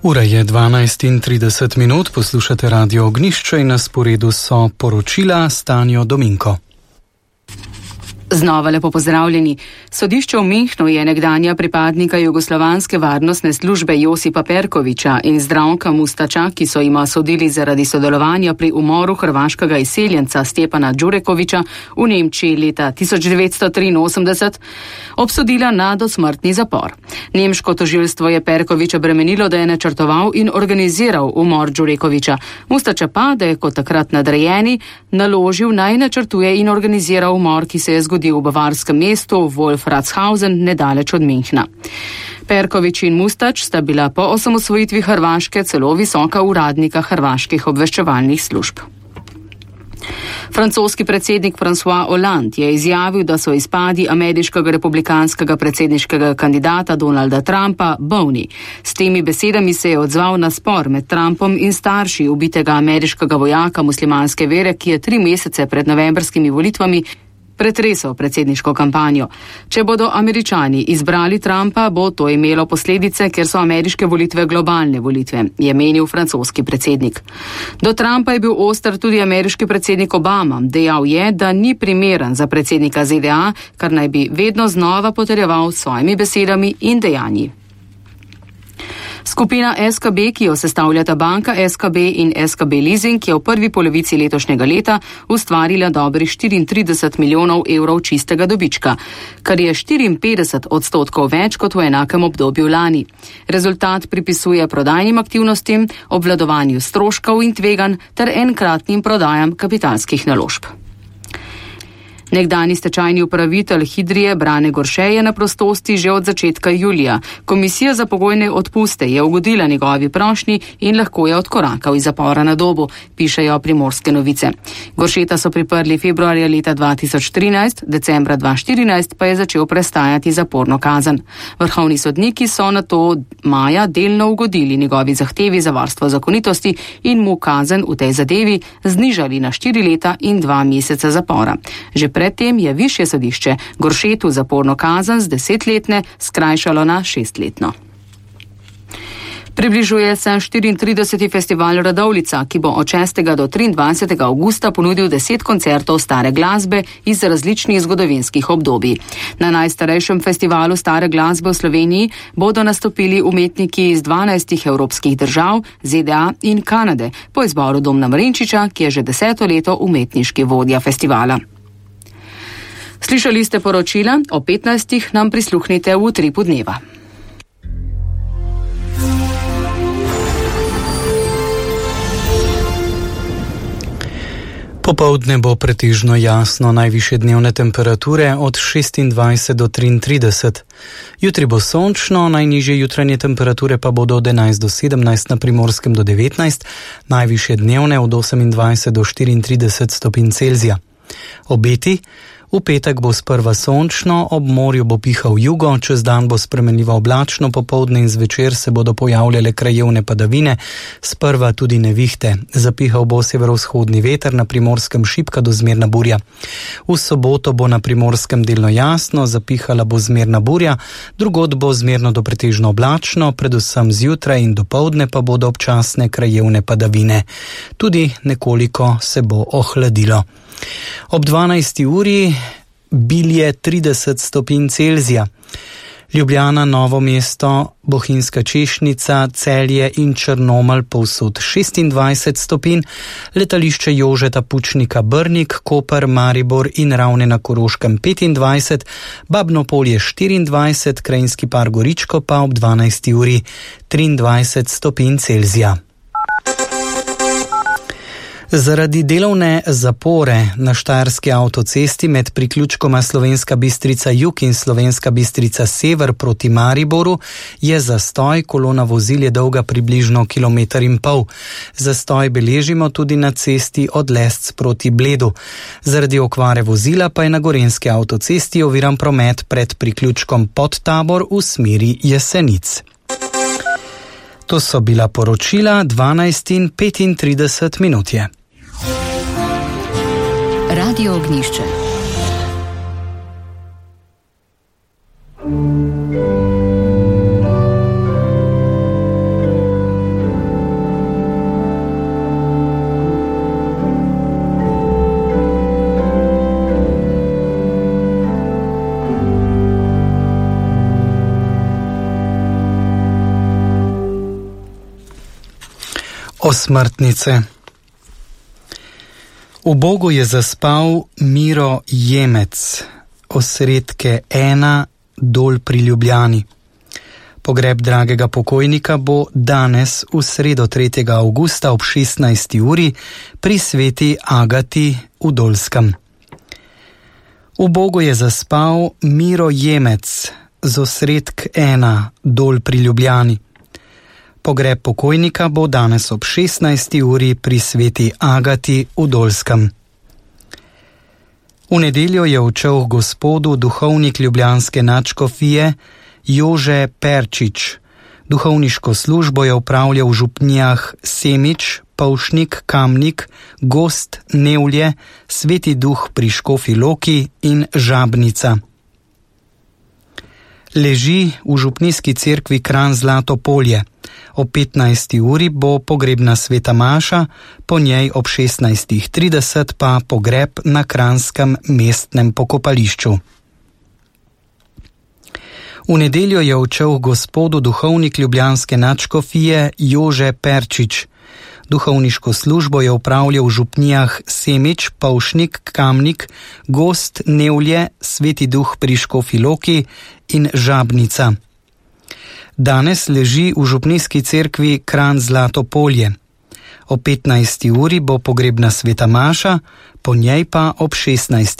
Ura je 12:30, poslušate Radio Ognjišče in na sporedu so poročila s Tanjo Dominko. Znova lepo pozdravljeni. Sodišče v Minhnu je nekdanja pripadnika jugoslovanske varnostne službe Josipa Perkovića in Zdravka Mustača, ki so jima sodili zaradi sodelovanja pri umoru hrvaškega izseljenca Stjepana Đurekovića v Nemčiji leta 1983, obsodila na dosmrtni zapor. Nemško tožilstvo je Perkovića bremenilo, da je načrtoval in organiziral umor Đurekovića. Mustača pa, da je kot takrat nadrejeni, naložil naj načrtuje in organizira umor, ki se je zgodil v bavarskem mestu Wolfratshausen nedaleč od Minhna. Perković in Mustač sta bila po osamosvojitvi Hrvaške celo visoka uradnika hrvaških obveščevalnih služb. Francoski predsednik François Hollande je izjavil, da so izpadi ameriškega republikanskega predsedniškega kandidata Donalda Trumpa bolni. S temi besedami se je odzval na spor med Trumpom in starši ubitega ameriškega vojaka muslimanske vere, ki je 3 mesece pred novembrskimi volitvami pretresel predsedniško kampanjo. Če bodo Američani izbrali Trumpa, bo to imelo posledice, ker so ameriške volitve globalne volitve, je menil francoski predsednik. Do Trumpa je bil oster tudi ameriški predsednik Obama. Dejal je, da ni primeren za predsednika ZDA, kar naj bi vedno znova potrjeval s svojimi besedami in dejanji. Skupina SKB, ki jo sestavljata banka SKB in SKB Leasing, je v prvi polovici letošnjega leta ustvarila dobrih 34 milijonov evrov čistega dobička, kar je 54% več kot v enakem obdobju lani. Rezultat pripisuje prodajnim aktivnostim, obvladovanju stroškov in tveganj ter enkratnim prodajam kapitalskih naložb. Nekdani stečajni upravitelj Hidrije Brane Gorše je na prostosti že od začetka julija. Komisija za pogojne odpuste je ugodila njegovi prošnji in lahko je odkorakal iz zapora na Dobu, pišejo Primorske novice. Goršeta so priprli februarja leta 2013, decembra 2014 pa je začel prestajati zaporno kazen. Vrhovni sodniki so nato maja delno ugodili njegovi zahtevi za varstvo zakonitosti in mu kazen v tej zadevi znižali na 4 leta in 2 meseca zapora. Že predtem je višje sodišče Goršetu zaporno kazen z 10-letne skrajšalo na 6-letno. Približuje se 34. festival Radovljica, ki bo od 6. do 23. avgusta ponudil 10 koncertov stare glasbe iz različnih zgodovinskih obdobij. Na najstarejšem festivalu stare glasbe v Sloveniji bodo nastopili umetniki iz 12 evropskih držav, ZDA in Kanade, po izboru Domna Marinčiča, ki je že 10. leto umetniški vodja festivala. Slišali ste poročila, o 15. nam prisluhnite v Utripu dneva. Popoldne bo pretežno jasno, najvišje dnevne temperature od 26 do 33. Jutri bo sončno, najnižje jutranje temperature pa bodo od 11 do 17, na Primorskem do 19, najvišje dnevne od 28 do 34 stopinj Celzija. Obeti: v petek bo sprva sončno, ob morju bo pihal jugo, čez dan bo spremenljivo oblačno, popoldne in zvečer se bodo pojavljale krajevne padavine, sprva tudi nevihte. Zapihal bo severovzhodni veter, na Primorskem šibka do zmerna burja. V soboto bo na Primorskem delno jasno, zapihala bo zmerna burja, drugod bo zmerno do pretežno oblačno, predvsem zjutraj in dopoldne pa bodo občasne krajevne padavine. Tudi nekoliko se bo ohladilo. Ob 12. uri Bilje 30 stopinj Celzija. Ljubljana, Novo mesto, Bohinjska Češnica, Celje in Črnomelj povsod 26 stopinj, letališče Jožeta Pučnika Brnik, Koper, Maribor in Ravne na Koroškem 25, Babno Polje 24, Krajinski par Goričko pa ob 12. uri 23 stopinj Celzija. Zaradi delovne zapore na štajerski avtocesti med priključkoma Slovenska Bistrica Jug in Slovenska Bistrica Sever proti Mariboru je zastoj, kolona vozil je dolga približno 1,5 km. Zastoj beležimo tudi na cesti od Lesc proti Bledu. Zaradi okvare vozila pa je na gorenjski avtocesti oviran promet pred priključkom Podtabor v smeri Jesenic. To so bila poročila, 12:35 je. Radio Ognjišče. Osmrtnice. V Bogu je zaspal Miro Jemec, osredke 1, Dol pri Ljubljani. Pogreb dragega pokojnika bo danes v sredo 3. avgusta ob 16. uri pri sveti Agati v Dolskem. V Bogu je zaspal Miro Jemec z osredk 1, Dol pri Ljubljani. Pogreb pokojnika bo danes ob 16. uri pri sveti Agati v Dolskem. V nedeljo je odšel k Gospodu duhovnik ljubljanske nadškofije Jože Perčič. Duhovniško službo je opravljal v župnijah Semič, Pavšnik, Kamnik, Gost, Nevlje, Sveti Duh pri Škofji Loki in Žabnica. Leži v župnijski cerkvi Kranj Zlato polje. O 15. uri bo pogrebna sveta maša, po njej ob 16.30 pa pogreb na kranjskem mestnem pokopališču. V nedeljo je odšel k Gospodu duhovnik ljubljanske nadškofije Jože Perčič. Duhovniško službo je opravljal v župnijah Semič, Pavšnik, Kamnik, Gost, Nevlje, Sveti Duh pri Škofji Loki in Žabnica. Danes leži v župnijski cerkvi Kranj Zlato polje. O 15. uri bo pogrebna sveta maša, po njej pa ob 16.